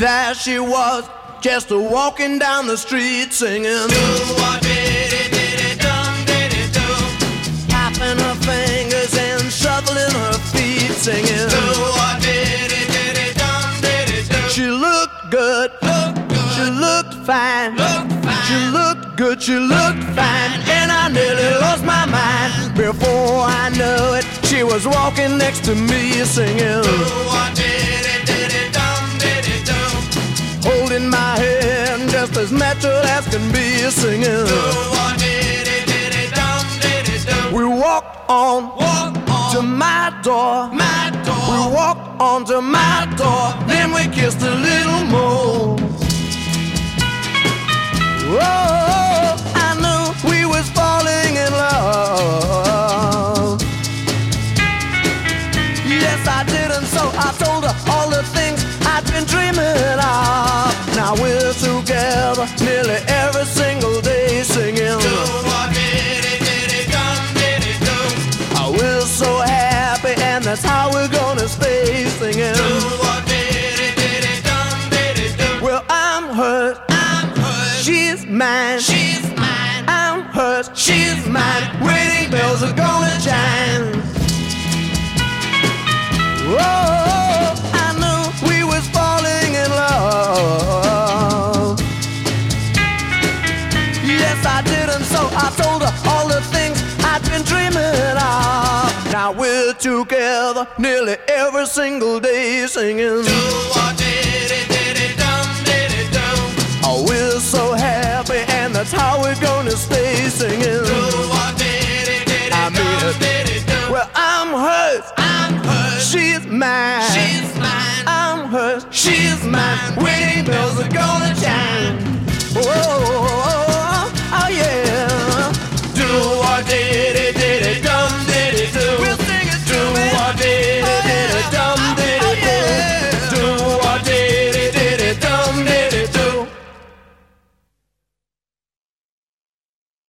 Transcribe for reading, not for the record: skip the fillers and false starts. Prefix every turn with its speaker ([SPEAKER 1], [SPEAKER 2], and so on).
[SPEAKER 1] There she was, just walking down the street singing. Tapping her fingers and shuffling her feet singing. She looked good, she looked fine, she looked good, she looked fine, and I nearly lost my mind. Before I knew it, she was walking next to me singing. Holding my hand just as natural as can be singing. We walked on to my door. We walked on to my door. Then we kissed a little more. Oh, I knew we was falling in love. Yes, I did, and so I told her all the things I'd been dreaming of. Now we're together nearly every single day singing. We're so happy, and that's how we're gonna stay singing. Well, I'm hers, she's mine, I'm hers, she's mine. Wedding bells are gonna chime. Oh, I knew we was falling in love. Yes, I did, and so I told her all the things I'd been dreaming of. Now we're together nearly every single day singing. Oh, we're so happy, and that's how we're gonna stay singing. I mean it. Well, I'm hers, she's mine, I'm hers, she's mine. Wedding bells